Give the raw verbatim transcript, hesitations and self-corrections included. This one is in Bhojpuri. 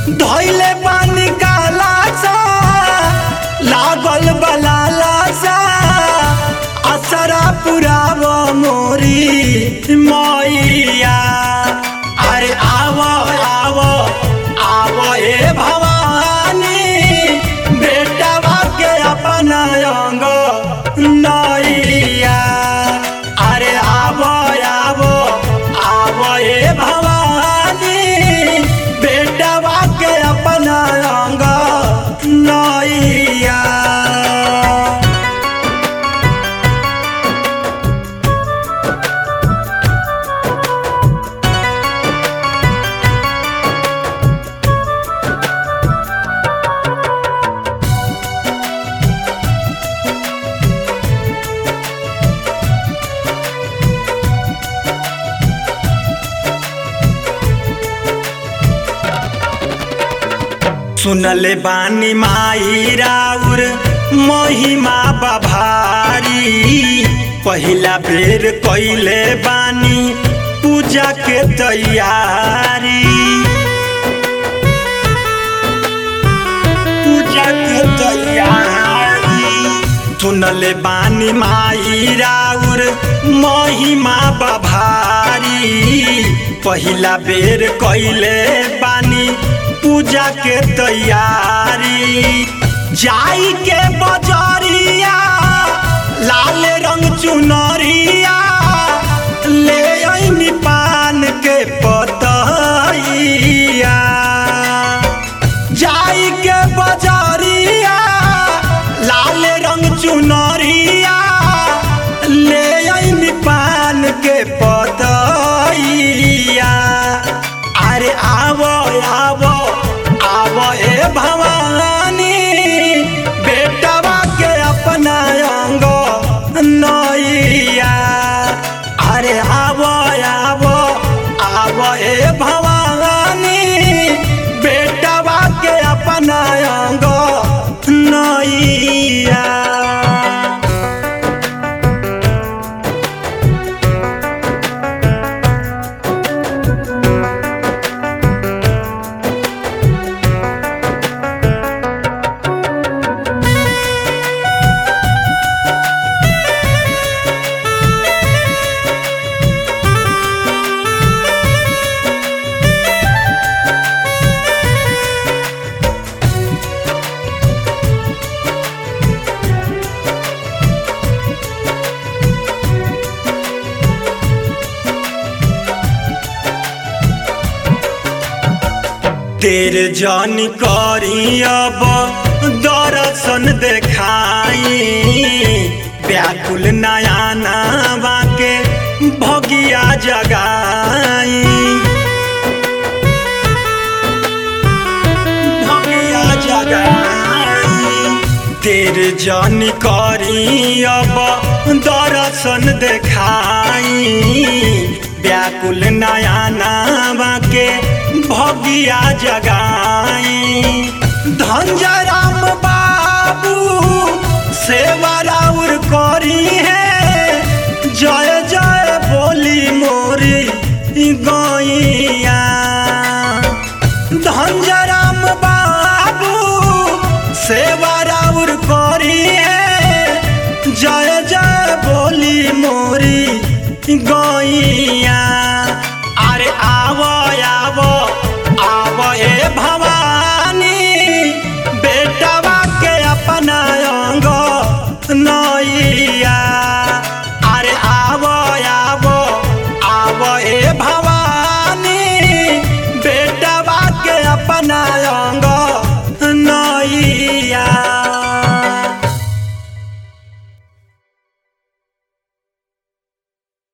धोइले पानी काला सा लागल बलाला सा असरा पुराव मोरी मैया। अरे आवो आवो आवो ए भवानी बेटवा के अपना अंग नैया। अरे आवो आवो आवो ए भवानी बेटवा के अपना अंग नैया। सुनले बानी माई राउर महिमा बभारी पहिला बेर कइले बानी पूजा के तैयारी। पूजा के तैयारी सुनले बानी माई राउर महिमा बभारी पहिला बेर कइले बानी पूजा के तैयारी। जाई के बजरिया लाल रंग चुनरिया ले आईनी पान के पतैया। जाई के बजरिया लाल रंग चुनरिया ले आईनी पान के पतैया। अरे आवो आवो आवो ए भवानी बेटवा के अपना अंग नैया। अरे आवो आवो आवो ए भवानी बेटवा के अपना अंग नैया। तेरे जानी करी अब दर्शन देखाई व्याकुल नया नावा के भगिया जगाई। भगिया जगाई तेरे जानी करी अब दर्शन देखाई व्याकुल नया नावा के भगिया जगाई। धनजराम बाबू सेवा राउर करी है जय जय बोली मोरी गैया। धनजराम बाबू सेवा राउर करी है जय जय बोली मोरी गैया।